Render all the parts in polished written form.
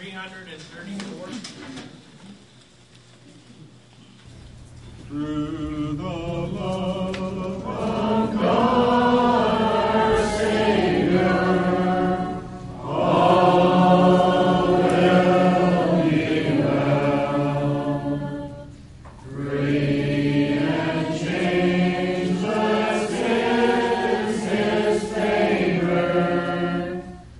334. Through the love of God, our Savior, all will be well. Free and changeless is His favor.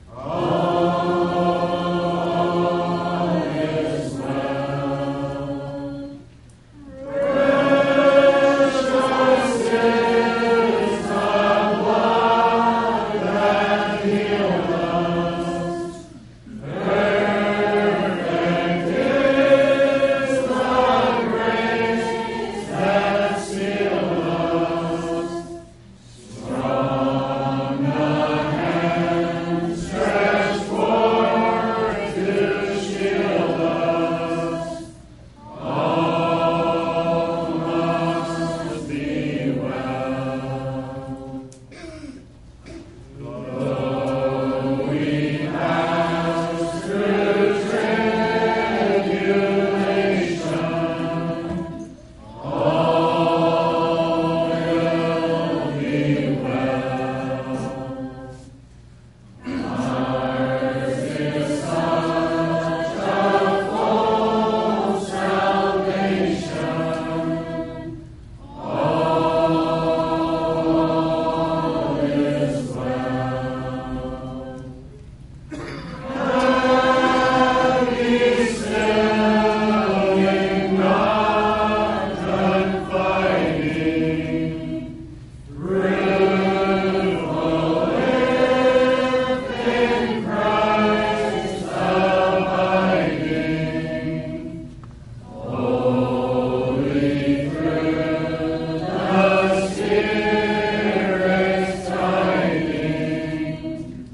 All is well. Precious is the blood that healed us. Perfect is the grace that sealed us. Strong the hand stretched forth to shield us. All must be well. Though we pass through tribulation, all will be well. Ours is such a full salvation. All is well. Happy still in God confiding, fruitful if in Christ abiding. Holy fruit, the Spirit's guiding.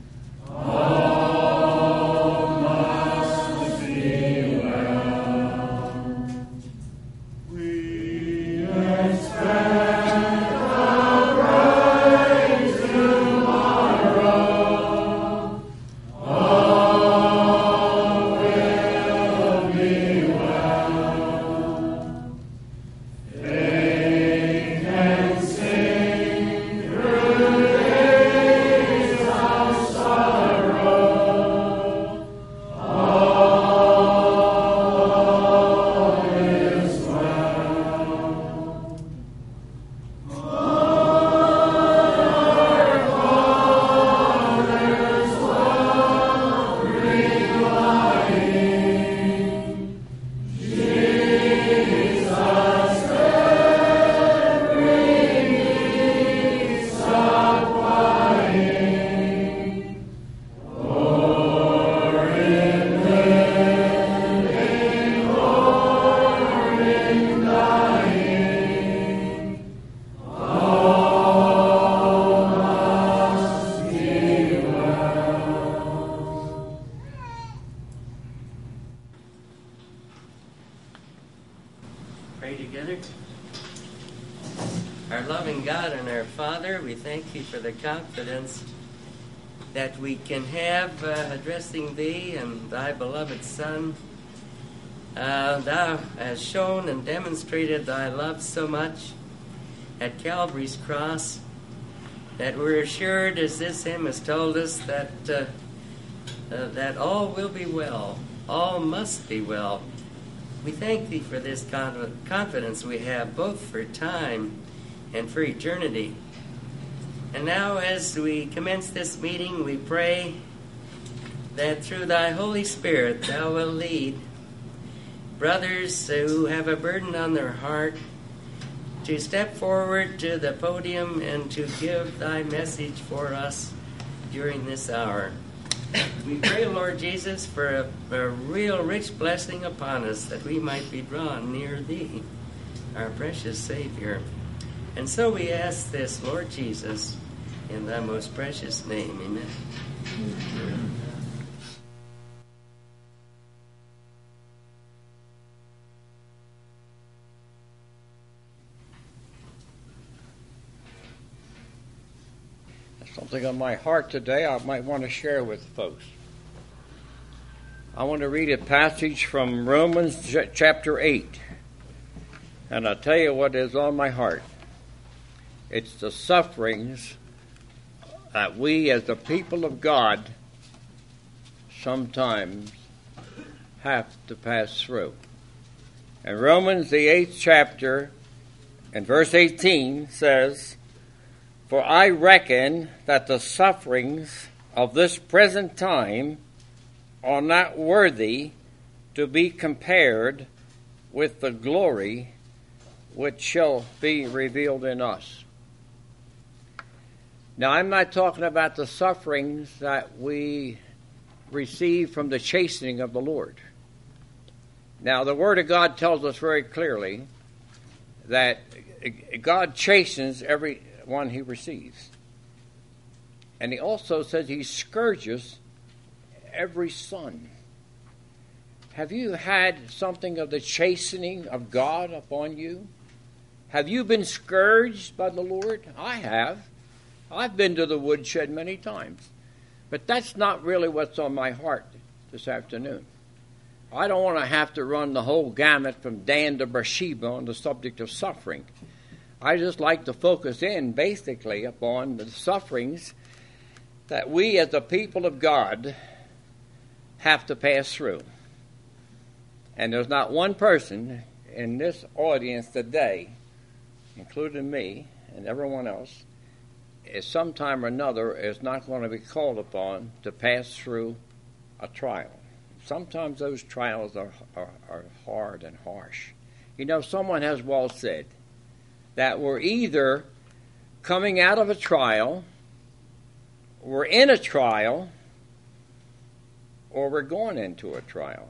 All must be well. We expect a bright tomorrow. All will be well. Faith can sing through days of sorrow. All is well. Our Father's love relying, Jesus every need supplying. Or in living or in dying, all must be well. Pray together. Our loving God and our Father, we thank Thee for the confidence that we can have addressing Thee and Thy beloved Son. Thou hast shown and demonstrated Thy love so much at Calvary's cross that we're assured, as this hymn has told us, that all will be well, all must be well. We thank Thee for this confidence we have, both for time and for eternity. And now, as we commence this meeting, we pray that through Thy Holy Spirit Thou wilt lead brothers who have a burden on their heart to step forward to the podium and to give Thy message for us during this hour. We pray, Lord Jesus, for a real rich blessing upon us, that we might be drawn near Thee, our precious Savior. And so we ask this, Lord Jesus, in Thy most precious name. Amen. Something on my heart today I might want to share with folks. I want to read a passage from Romans chapter 8. And I'll tell you what is on my heart. It's the sufferings that we as the people of God sometimes have to pass through. And Romans, the 8th chapter, and verse 18 says, "For I reckon that the sufferings of this present time are not worthy to be compared with the glory which shall be revealed in us." Now, I'm not talking about the sufferings that we receive from the chastening of the Lord. Now, the Word of God tells us very clearly that God chastens everyone he receives. And he also says he scourges every son. Have you had something of the chastening of God upon you? Have you been scourged by the Lord? I have. I've been to the woodshed many times. But that's not really what's on my heart this afternoon. I don't want to have to run the whole gamut from Dan to Beersheba on the subject of suffering. I just like to focus in basically upon the sufferings that we as the people of God have to pass through. And there's not one person in this audience today, including me and everyone else, at some time or another is not going to be called upon to pass through a trial. Sometimes those trials are hard and harsh. You know, someone has well said that we're either coming out of a trial, we're in a trial, or we're going into a trial.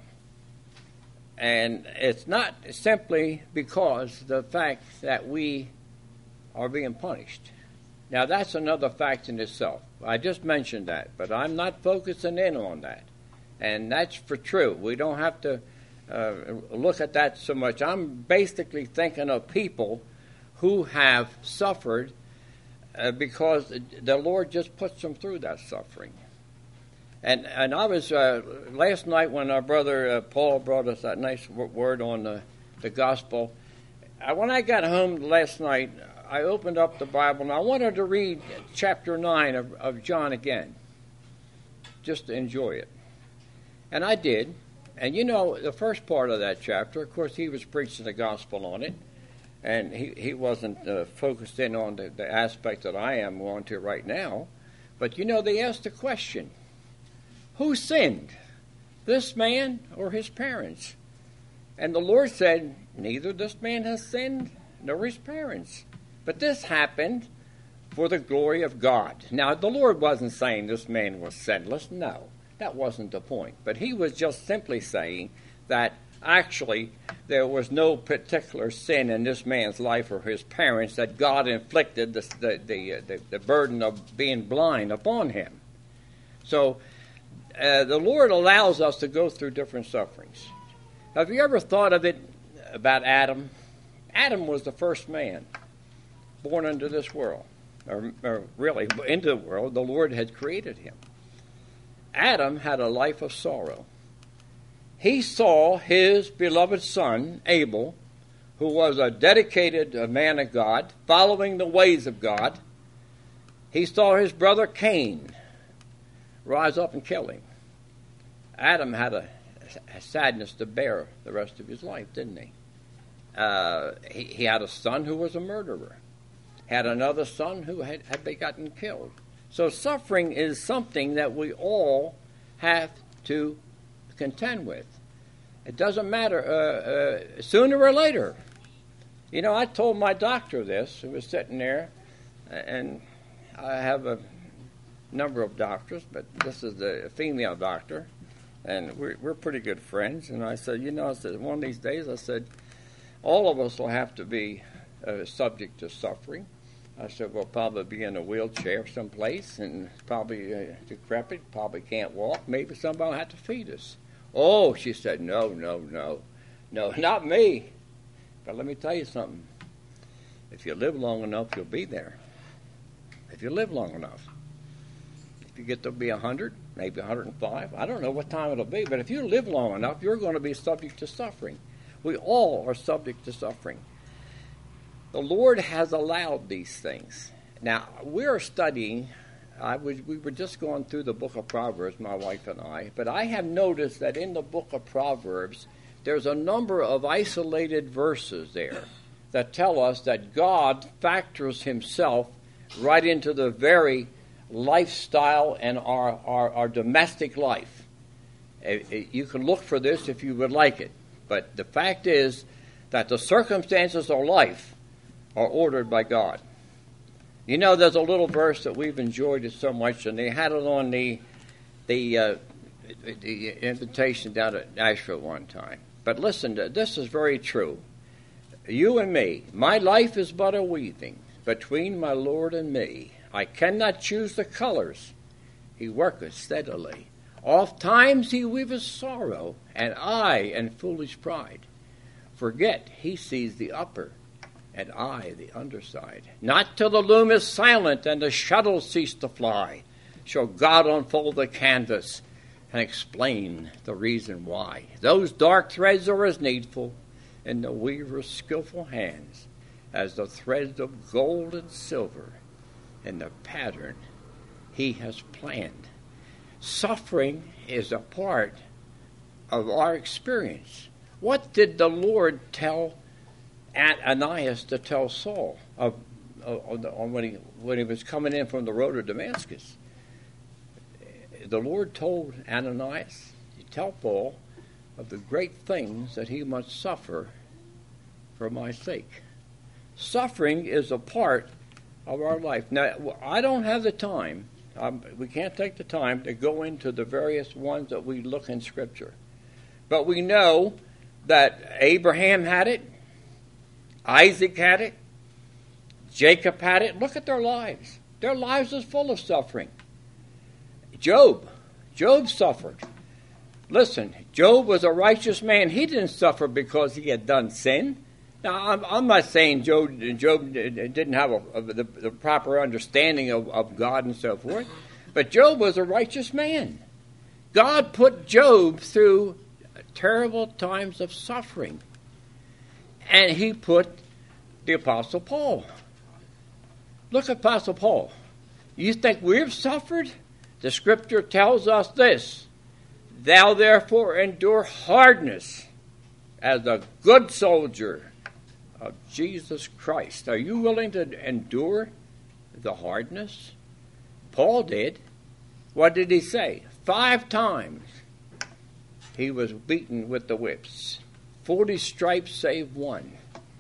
And it's not simply because the fact that we are being punished. Now, that's another fact in itself. I just mentioned that, but I'm not focusing in on that. And that's for true. We don't have to look at that so much. I'm basically thinking of people who have suffered because the Lord just puts them through that suffering. And I was, last night when our brother Paul brought us that nice word on the gospel, when I got home last night, I opened up the Bible and I wanted to read chapter 9 of John again, just to enjoy it. And I did. And you know, the first part of that chapter, of course, he was preaching the gospel on it. And he wasn't focused in on the aspect that I am on to right now. But you know, they asked the question, who sinned, this man or his parents? And the Lord said, neither this man has sinned nor his parents. But this happened for the glory of God. Now, the Lord wasn't saying this man was sinless. No, that wasn't the point. But he was just simply saying that actually there was no particular sin in this man's life or his parents that God inflicted the burden of being blind upon him. So the Lord allows us to go through different sufferings. Have you ever thought of it about Adam? Adam was the first man born into this world, or really into the world. The Lord had created him. Adam had a life of sorrow. He saw his beloved son, Abel, who was a dedicated man of God, following the ways of God. He saw his brother Cain rise up and kill him. Adam had a sadness to bear the rest of his life, didn't he? He had a son who was a murderer. Had another son who had gotten killed. So suffering is something that we all have to contend with. It doesn't matter, sooner or later. You know, I told my doctor this, who was sitting there, and I have a number of doctors, but this is a female doctor, and we're pretty good friends. And I said, you know, I said, one of these days, I said, all of us will have to be subject to suffering. I said, we'll probably be in a wheelchair someplace and probably decrepit, probably can't walk. Maybe somebody will have to feed us. Oh, she said, no, not me. But let me tell you something. If you live long enough, you'll be there. If you live long enough. If you get to be 100, maybe 105. I don't know what time it'll be, but if you live long enough, you're going to be subject to suffering. We all are subject to suffering. The Lord has allowed these things. Now, we're studying, we were just going through the book of Proverbs, my wife and I, but I have noticed that in the book of Proverbs, there's a number of isolated verses there that tell us that God factors himself right into the very lifestyle and our domestic life. You can look for this if you would like it, but the fact is that the circumstances of life are ordered by God. You know, there's a little verse that we've enjoyed it so much, and they had it on the invitation down at Nashville one time. But listen, this is very true. You and me, my life is but a weaving between my Lord and me. I cannot choose the colors. He worketh steadily. Oft times he weaveth sorrow, and I and foolish pride. Forget he sees the upper, and I the underside. Not till the loom is silent and the shuttle cease to fly shall God unfold the canvas and explain the reason why. Those dark threads are as needful in the weaver's skillful hands as the threads of gold and silver in the pattern he has planned. Suffering is a part of our experience. What did the Lord tell Ananias to tell Saul when he was coming in from the road to Damascus? The Lord told Ananias to tell Paul of the great things that he must suffer for my sake. Suffering is a part of our life. Now, I don't have the time. We can't take the time to go into the various ones that we look in Scripture. But we know that Abraham had it, Isaac had it, Jacob had it. Look at their lives. Their lives is full of suffering. Job suffered. Listen, Job was a righteous man. He didn't suffer because he had done sin. Now, I'm not saying Job didn't have the proper understanding of God and so forth, but Job was a righteous man. God put Job through terrible times of suffering, and he put the Apostle Paul. Look at Apostle Paul. You think we've suffered? The Scripture tells us this: thou therefore endure hardness as a good soldier of Jesus Christ. Are you willing to endure the hardness? Paul did. What did he say? 5 times he was beaten with the whips. 40 stripes save 1.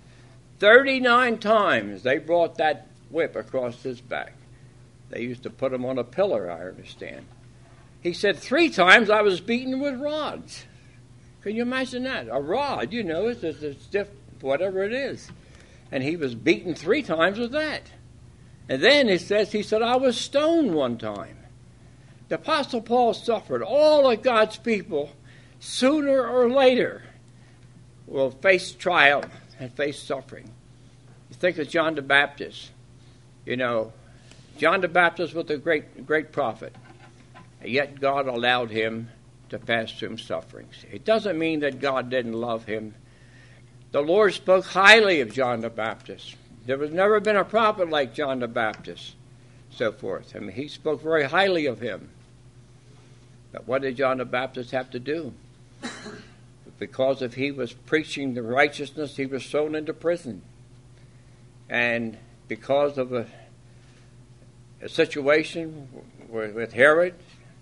39 times they brought that whip across his back. They used to put him on a pillar, I understand. He said 3 times I was beaten with rods. Can you imagine that? A rod, it's stiff, whatever it is. And he was beaten 3 times with that. And then he said, I was stoned 1 time. The Apostle Paul suffered. All of God's people, sooner or later, will face trial and face suffering. You think of John the Baptist. John the Baptist was a great prophet. And yet God allowed him to pass through sufferings. It doesn't mean that God didn't love him. The Lord spoke highly of John the Baptist. There has never been a prophet like John the Baptist, so forth. He spoke very highly of him. But what did John the Baptist have to do? Because if he was preaching the righteousness, he was thrown into prison. And because of a situation with Herod,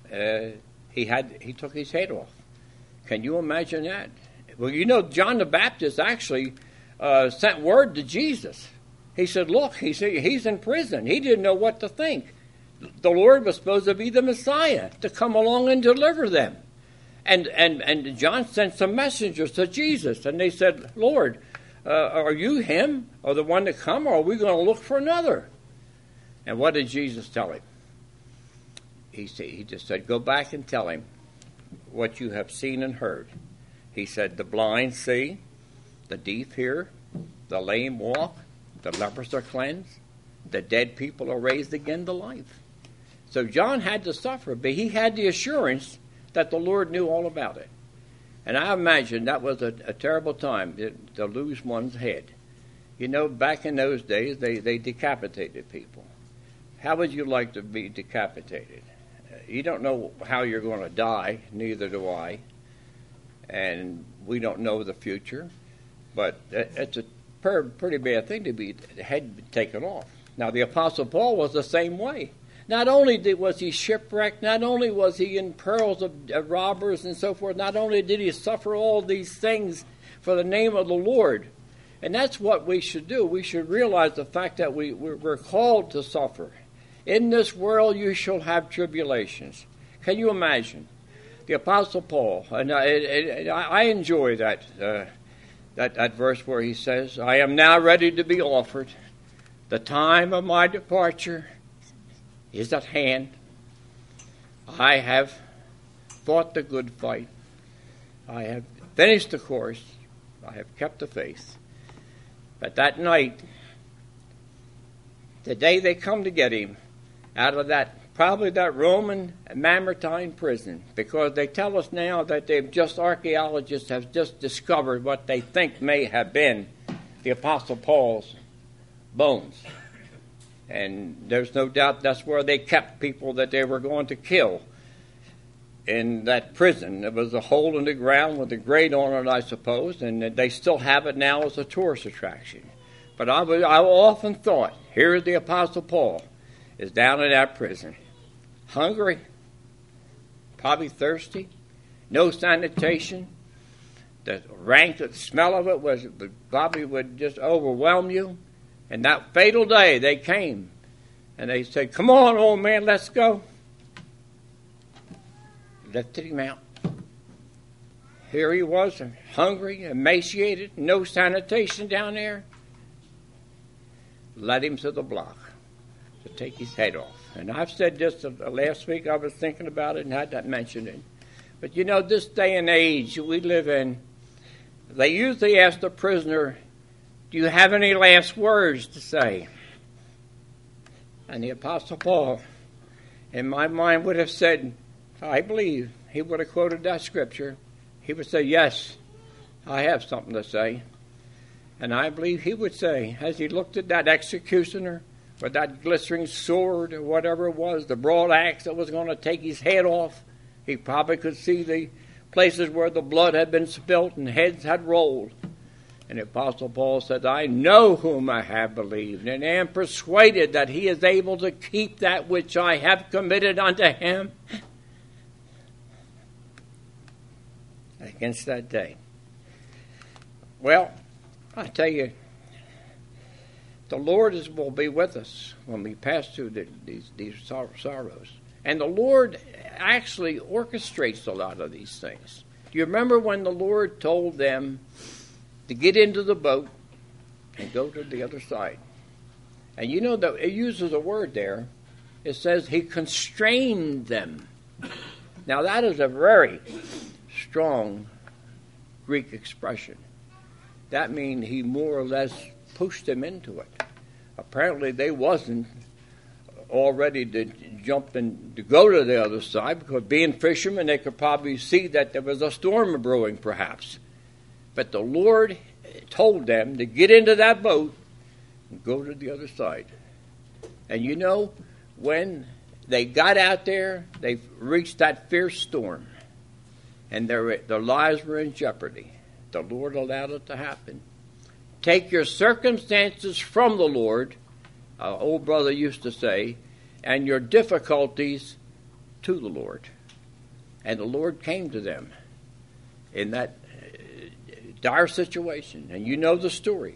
he took his head off. Can you imagine that? Well, John the Baptist actually sent word to Jesus. He said, look, he's in prison. He didn't know what to think. The Lord was supposed to be the Messiah to come along and deliver them. And John sent some messengers to Jesus, and they said, Lord, are you him or the one to come, or are we going to look for another? And what did Jesus tell him? He just said, go back and tell him what you have seen and heard. He said, the blind see, the deaf hear, the lame walk, the lepers are cleansed, the dead people are raised again to life. So John had to suffer, but he had the assurance that the Lord knew all about it. And I imagine that was a terrible time to lose one's head. You know, back in those days, they decapitated people. How would you like to be decapitated? You don't know how you're going to die, neither do I. And we don't know the future. But it's a pretty bad thing to be head taken off. Now, the Apostle Paul was the same way. Not only was he shipwrecked, not only was he in perils of robbers and so forth, not only did he suffer all these things for the name of the Lord. And that's what we should do. We should realize the fact that we're called to suffer. In this world you shall have tribulations. Can you imagine? The Apostle Paul, and I enjoy that verse where he says, I am now ready to be offered. The time of my departure is at hand. I have fought the good fight. I have finished the course. I have kept the faith. But that night, the day they come to get him out of probably that Roman Mamertine prison, because they tell us now that archaeologists have just discovered what they think may have been the Apostle Paul's bones. And there's no doubt that's where they kept people that they were going to kill in that prison. There was a hole in the ground with a grate on it, I suppose, and they still have it now as a tourist attraction. But I often thought, here's the Apostle Paul is down in that prison, hungry, probably thirsty, no sanitation. The smell of it probably would just overwhelm you. And that fatal day, they came, and they said, come on, old man, let's go. Lifted him out. Here he was, hungry, emaciated, no sanitation down there. Led him to the block to take his head off. And I've said this last week, I was thinking about it and had that mentioned it. But you know, this day and age we live in, they usually ask the prisoner, do you have any last words to say? And the Apostle Paul, in my mind, would have said, I believe, he would have quoted that scripture. He would say, yes, I have something to say. And I believe he would say, as he looked at that executioner with that glittering sword or whatever it was, the broad axe that was going to take his head off, he probably could see the places where the blood had been spilt and heads had rolled. And the Apostle Paul said, I know whom I have believed, and am persuaded that he is able to keep that which I have committed unto him against that day. Well, I tell you, the Lord will be with us when we pass through these sorrows. And the Lord actually orchestrates a lot of these things. Do you remember when the Lord told them to get into the boat and go to the other side? And you know that it uses a word there. It says he constrained them. Now that is a very strong Greek expression. That means he more or less pushed them into it. Apparently they wasn't all ready to jump and to go to the other side, because being fishermen they could probably see that there was a storm brewing perhaps. But the Lord told them to get into that boat and go to the other side. And you know, when they got out there, they reached that fierce storm. And their lives were in jeopardy. The Lord allowed it to happen. Take your circumstances from the Lord, old brother used to say, and your difficulties to the Lord. And the Lord came to them in that dire situation, and you know the story.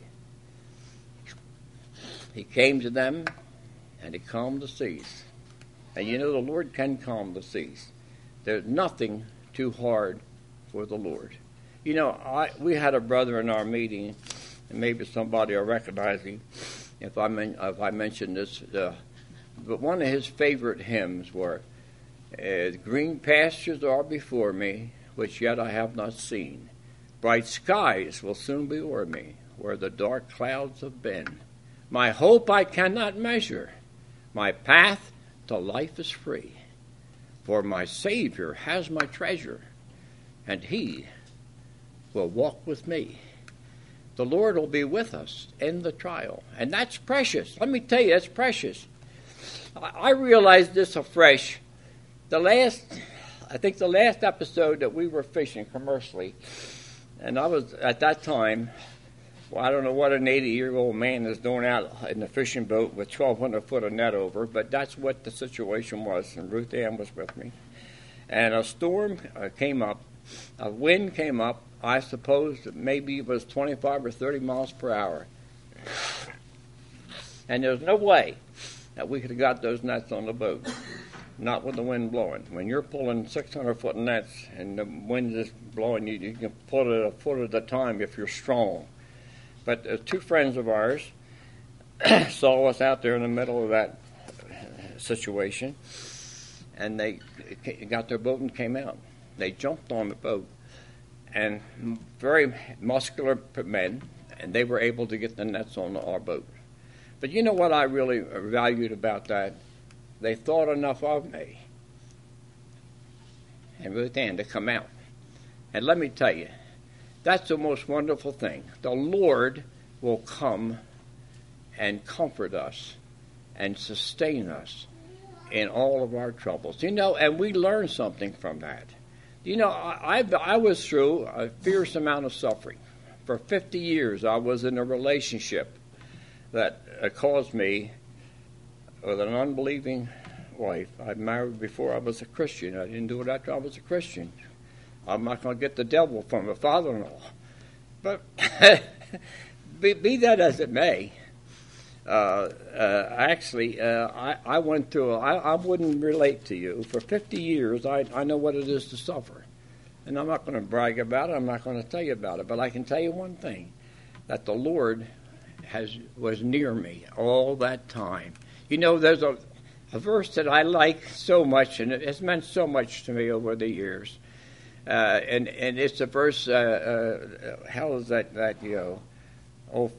He came to them and he calmed the seas. And you know the Lord can calm the seas. There's nothing too hard for the Lord. You know, we had a brother in our meeting, and maybe somebody will recognize him if I mention this. But one of his favorite hymns were, green pastures are before me, which yet I have not seen. Bright skies will soon be o'er me, where the dark clouds have been. My hope I cannot measure, my path till life is free. For my Savior has my treasure, and he will walk with me. The Lord will be with us in the trial. And that's precious. Let me tell you, that's precious. I realized this afresh. The last episode that we were fishing commercially, and I was, at that time, well, I don't know what an 80-year-old man is doing out in the fishing boat with 1,200 foot of net over, but that's what the situation was, and Ruth Ann was with me. And a storm came up, a wind came up. I suppose that maybe it was 25 or 30 miles per hour. And there's no way that we could have got those nets on the boat, not with the wind blowing. When you're pulling 600-foot nets and the wind is blowing, you can pull it a foot at a time if you're strong. But two friends of ours saw us out there in the middle of that situation, and they got their boat and came out. They jumped on the boat, and very muscular men, and they were able to get the nets on our boat. But you know what I really valued about that? They thought enough of me and Ruth Ann to come out. And let me tell you, that's the most wonderful thing. The Lord will come and comfort us and sustain us in all of our troubles. You know, and we learn something from that. You know, I was through a fierce amount of suffering. For 50 years, I was in a relationship that caused me with an unbelieving wife. I married before I was a Christian. I didn't do it after I was a Christian. I'm not going to get the devil from a father-in-law. But be that as it may, I went through, I wouldn't relate to you. For 50 years, I know what it is to suffer. And I'm not going to brag about it. I'm not going to tell you about it. But I can tell you one thing, that the Lord was near me all that time. You know, there's a verse that I like so much, and it has meant so much to me over the years. And it's a verse, how is that go? Oh,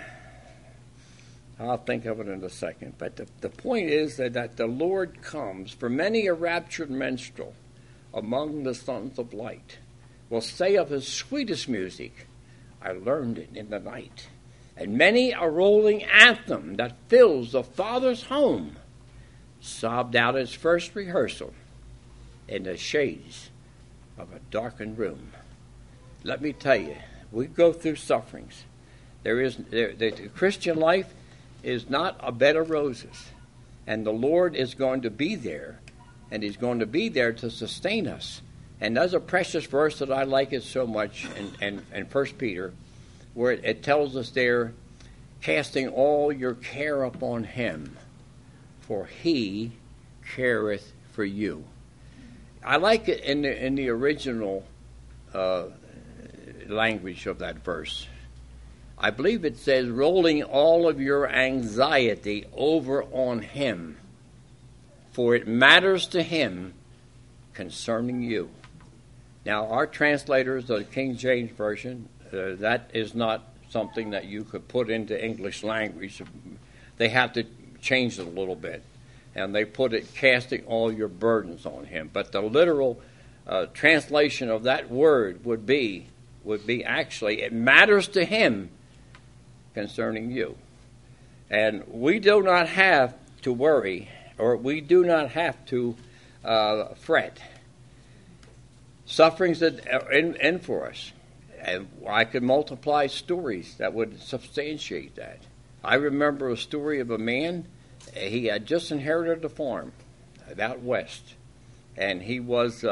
I'll think of it in a second. But the point is that the Lord comes, for many a raptured minstrel among the sons of light will say of his sweetest music, I learned it in the night. And many a rolling anthem that fills the Father's home sobbed out its first rehearsal in the shades of a darkened room. Let me tell you, we go through sufferings. The Christian life is not a bed of roses, and the Lord is going to be there, and he's going to be there to sustain us. And there's a precious verse that I like it so much in 1 Peter, where it tells us there, casting all your care upon him, for he careth for you. I like it in the original language of that verse. I believe it says, rolling all of your anxiety over on him, for it matters to him concerning you. Now, our translators of the King James Version, that is not something that you could put into English language. They have to change it a little bit. And they put it, casting all your burdens on him. But the literal translation of that word would be actually, it matters to him concerning you. And we do not have to worry, or we do not have to fret. Sufferings that are in for us. And I could multiply stories that would substantiate that. I remember a story of a man. He had just inherited a farm out west, and he was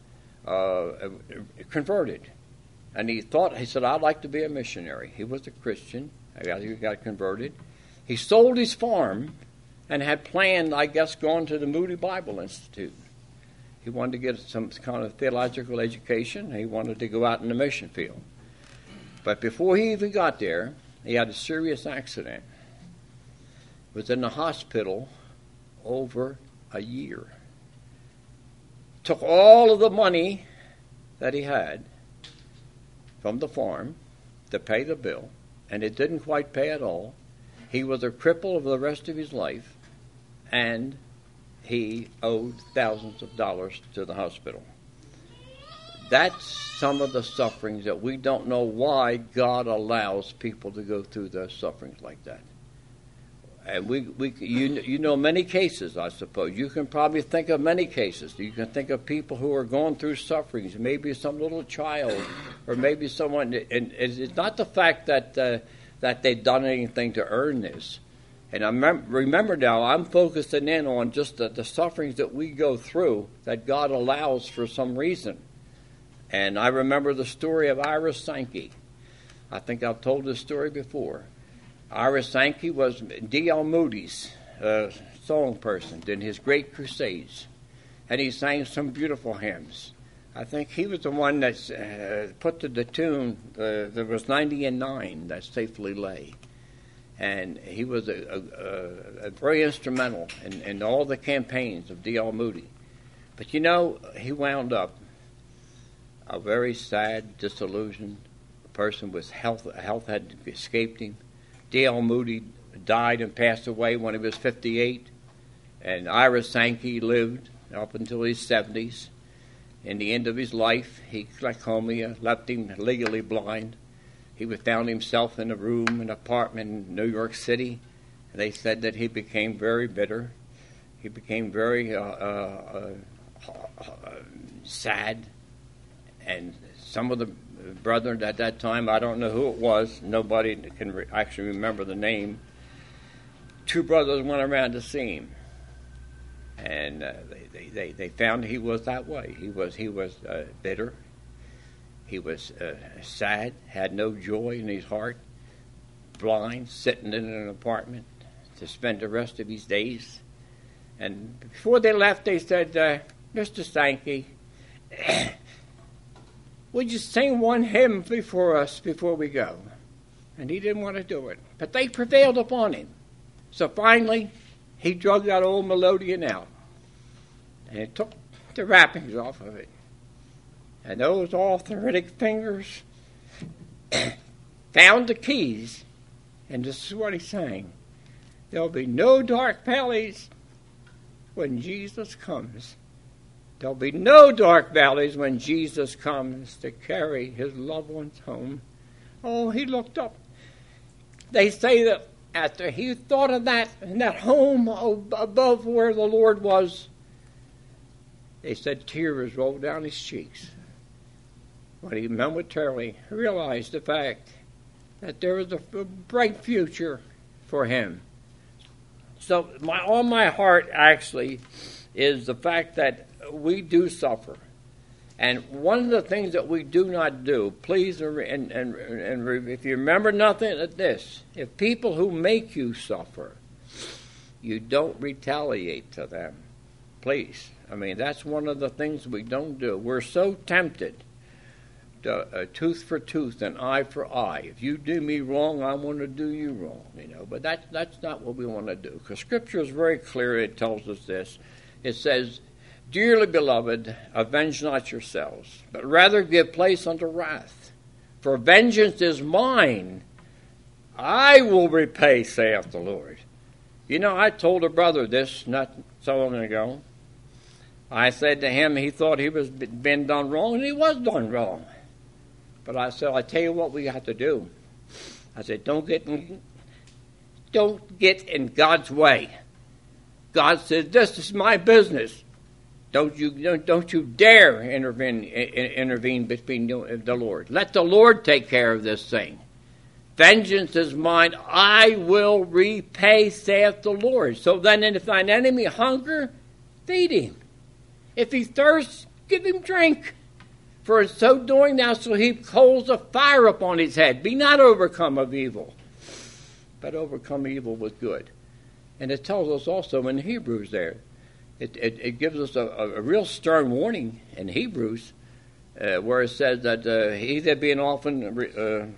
converted. And he said, I'd like to be a missionary. He was a Christian. He got converted. He sold his farm and had planned, I guess, going to the Moody Bible Institute. He wanted to get some kind of theological education. He wanted to go out in the mission field. But before he even got there, he had a serious accident. Was in the hospital over a year. Took all of the money that he had from the farm to pay the bill, and it didn't quite pay at all. He was a cripple for the rest of his life, and he owed thousands of dollars to the hospital. That's some of the sufferings that we don't know why God allows people to go through those sufferings like that. And you know many cases, I suppose. You can probably think of many cases. You can think of people who are going through sufferings, maybe some little child, or maybe someone. And it's not the fact that they've done anything to earn this. And I remember now, I'm focusing in on just the sufferings that we go through that God allows for some reason. And I remember the story of Ira Sankey. I think I've told this story before. Ira Sankey was D.L. Moody's song person in his great crusades. And he sang some beautiful hymns. I think he was the one that put to the tune, there was 90 and 9 that safely lay. And he was a very instrumental in all the campaigns of D.L. Moody. But you know, he wound up a very sad, disillusioned person with health had escaped him. D.L. Moody died and passed away when he was 58, and Ira Sankey lived up until his 70s. In the end of his life, glaucoma left him legally blind. He found himself in an apartment in New York City. They said that he became very bitter. He became very sad. And some of the brethren at that time, I don't know who it was, nobody can actually remember the name. Two brothers went around to see him, and they found he was that way. He was bitter. He was sad, had no joy in his heart, blind, sitting in an apartment to spend the rest of his days. And before they left, they said, Mr. Sankey, would you sing one hymn before us before we go? And he didn't want to do it. But they prevailed upon him. So finally, he drug that old melodeon out. And he took the wrappings off of it. And those arthritic fingers found the keys. And this is what he sang. There'll be no dark valleys when Jesus comes. There'll be no dark valleys when Jesus comes to carry his loved ones home. Oh, he looked up. They say that after he thought of that, and that home above where the Lord was, they said tears rolled down his cheeks. But he momentarily realized the fact that there was a bright future for him. So on my heart, actually, is the fact that we do suffer. And one of the things that we do not do, please, and if you remember nothing of this, if people who make you suffer, you don't retaliate to them. Please. I mean, that's one of the things we don't do. We're so tempted to tooth for tooth and eye for eye. If you do me wrong, I want to do you wrong. But that's not what we want to do. Because Scripture is very clear. It tells us this. It says, Dearly beloved, avenge not yourselves, but rather give place unto wrath. For vengeance is mine. I will repay, saith the Lord. I told a brother this not so long ago. I said to him, he thought he was being done wrong, and he was done wrong. But I said, I tell you what we have to do. I said, don't get in God's way. God said, this is my business. Don't you dare intervene between you and the Lord. Let the Lord take care of this thing. Vengeance is mine, I will repay, saith the Lord. So then if thine enemy hunger, feed him. If he thirsts, give him drink. For in so doing thou shalt heap coals of fire upon his head. Be not overcome of evil, but overcome evil with good. And it tells us also in Hebrews there, it gives us a real stern warning in Hebrews, where it says that he that being often,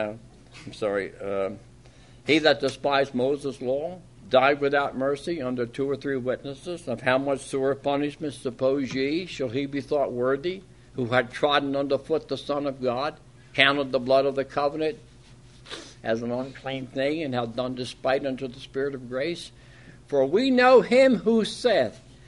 he that despised Moses' law died without mercy under 2 or 3 witnesses. Of how much sore punishment suppose ye shall he be thought worthy, who had trodden under foot the Son of God, counted the blood of the covenant as an unclean thing, and hath done despite unto the Spirit of grace? For we know him who saith,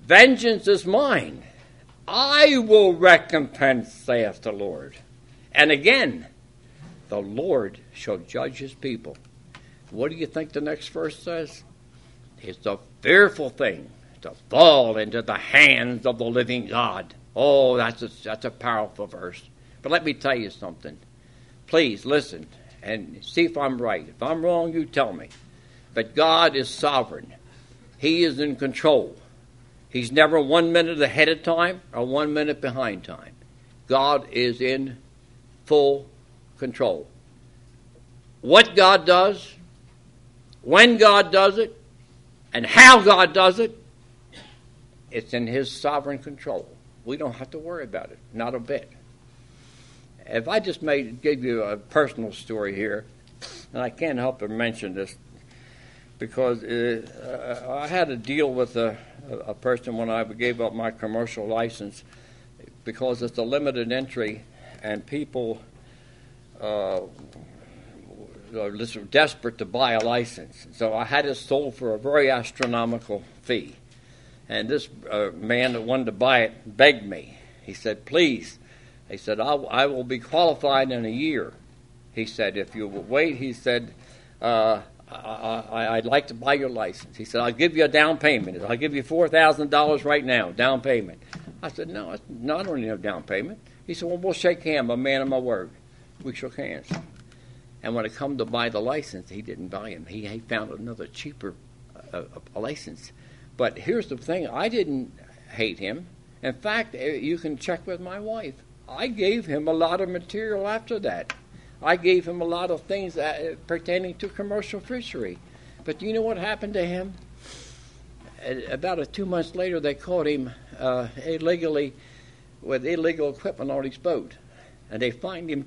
Vengeance is mine. I will recompense, saith the Lord. And again, the Lord shall judge his people. What do you think the next verse says? It's a fearful thing to fall into the hands of the living God. Oh, that's a powerful verse. But let me tell you something. Please listen and see if I'm right. If I'm wrong, you tell me. But God is sovereign. He is in control. He's never 1 minute ahead of time or 1 minute behind time. God is in full control. What God does, when God does it, and how God does it, it's in his sovereign control. We don't have to worry about it, not a bit. If I just give you a personal story here, and I can't help but mention this, because I had a deal with a person when I gave up my commercial license, because it's a limited entry, and people are desperate to buy a license. So I had it sold for a very astronomical fee. And this man that wanted to buy it begged me. He said, please. He said, I will be qualified in a year. He said, if you will wait, he said, I'd like to buy your license. He said, I'll give you a down payment. I'll give you $4,000 right now, down payment. I said, no, I don't need no down payment. He said, well, we'll shake hands, a man of my word. We shook hands. And when it come to buy the license, he didn't buy him. He found another cheaper license. But here's the thing. I didn't hate him. In fact, you can check with my wife. I gave him a lot of material after that. I gave him a lot of things pertaining to commercial fishery. But do you know what happened to him? About 2 months later, they caught him illegally with illegal equipment on his boat. And they fined him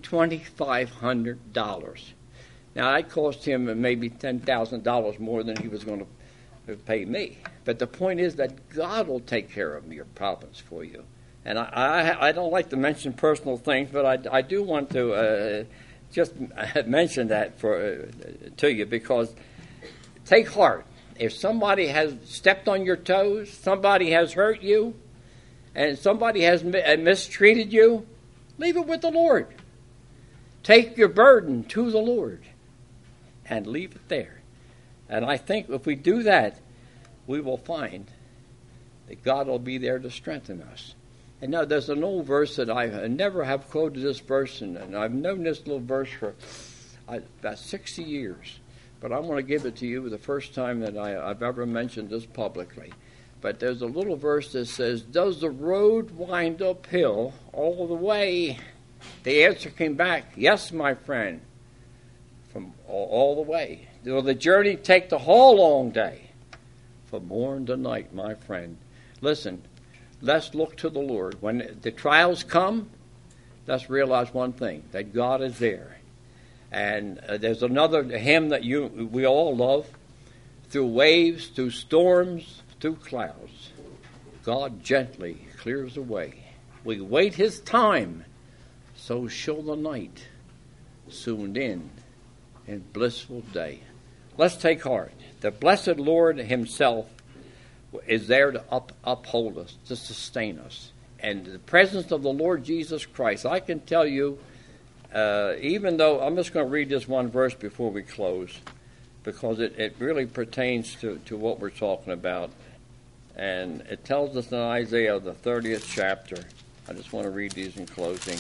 $2,500. Now, that cost him maybe $10,000 more than he was going to pay me. But the point is that God will take care of your problems for you. And I don't like to mention personal things, but I do want to just mention that to you, because take heart. If somebody has stepped on your toes, somebody has hurt you, and somebody has mistreated you, leave it with the Lord. Take your burden to the Lord and leave it there. And I think if we do that, we will find that God will be there to strengthen us. And now there's an old verse that I never have quoted this verse, and I've known this little verse for about 60 years. But I'm going to give it to you the first time that I've ever mentioned this publicly. But there's a little verse that says, does the road wind uphill all the way? The answer came back, yes, my friend, from all the way. Will the journey take the whole long day? From morn to night, my friend. Listen, let's look to the Lord. When the trials come, let's realize one thing, that God is there. And there's another hymn that we all love. Through waves, through storms, through clouds, God gently clears the way. We wait his time, so shall the night soon end in blissful day. Let's take heart. The blessed Lord himself is there to uphold us, to sustain us. And the presence of the Lord Jesus Christ, I can tell you, even though, I'm just going to read this one verse before we close, because it really pertains to what we're talking about. And it tells us in Isaiah, the 30th chapter. I just want to read these in closing.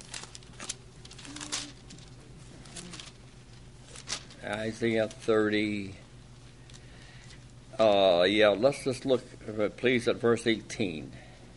Isaiah 30. Let's just look, please, at verse 18.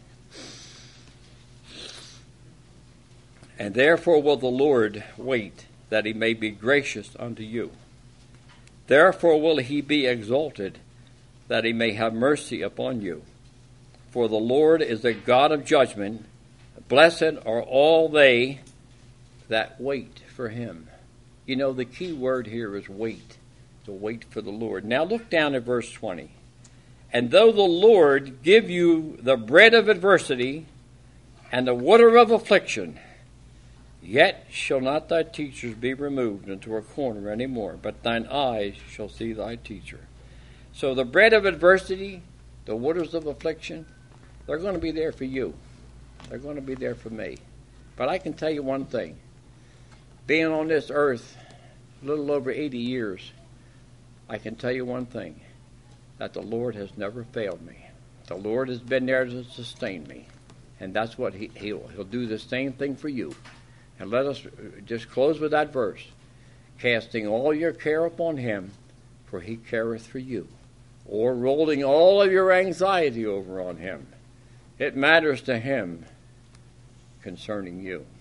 And therefore will the Lord wait, that he may be gracious unto you. Therefore will he be exalted, that he may have mercy upon you. For the Lord is a God of judgment. Blessed are all they that wait for him. You know, the key word here is wait, to wait for the Lord. Now look down at verse 20. And though the Lord give you the bread of adversity and the water of affliction, yet shall not thy teachers be removed into a corner any more, but thine eyes shall see thy teacher. So the bread of adversity, the waters of affliction, they're going to be there for you. They're going to be there for me. But I can tell you one thing. Being on this earth a little over 80 years, I can tell you one thing, that the Lord has never failed me. The Lord has been there to sustain me. And that's what He'll do the same thing for you. And let us just close with that verse. Casting all your care upon Him, for He careth for you. Or rolling all of your anxiety over on Him. It matters to Him concerning you.